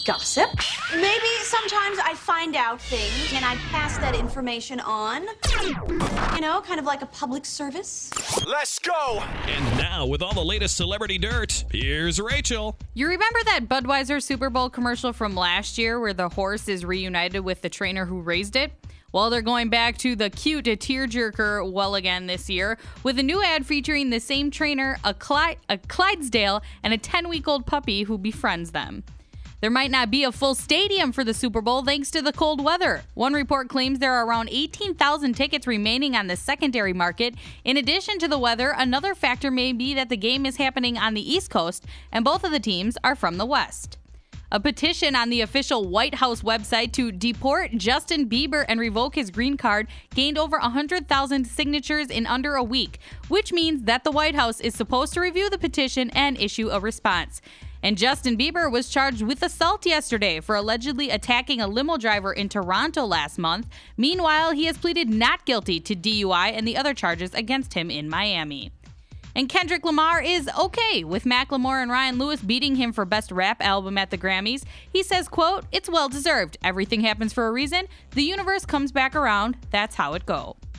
gossip. Maybe sometimes I find out things and I pass that information on. You know, kind of like a public service. Let's go! And now, with all the latest celebrity dirt, here's Rachel. You remember that Budweiser Super Bowl commercial from last year where the horse is reunited with the trainer who raised it? Well, they're going back to the cute tearjerker well again this year with a new ad featuring the same trainer, a Clydesdale, and a 10-week-old puppy who befriends them. There might not be a full stadium for the Super Bowl thanks to the cold weather. One report claims there are around 18,000 tickets remaining on the secondary market. In addition to the weather, another factor may be that the game is happening on the East Coast and both of the teams are from the West. A petition on the official White House website to deport Justin Bieber and revoke his green card gained over 100,000 signatures in under a week, which means that the White House is supposed to review the petition and issue a response. And Justin Bieber was charged with assault yesterday for allegedly attacking a limo driver in Toronto last month. Meanwhile, he has pleaded not guilty to DUI and the other charges against him in Miami. And Kendrick Lamar is okay with Macklemore and Ryan Lewis beating him for Best Rap Album at the Grammys. He says, quote, "It's well deserved. Everything happens for a reason. The universe comes back around. That's how it go."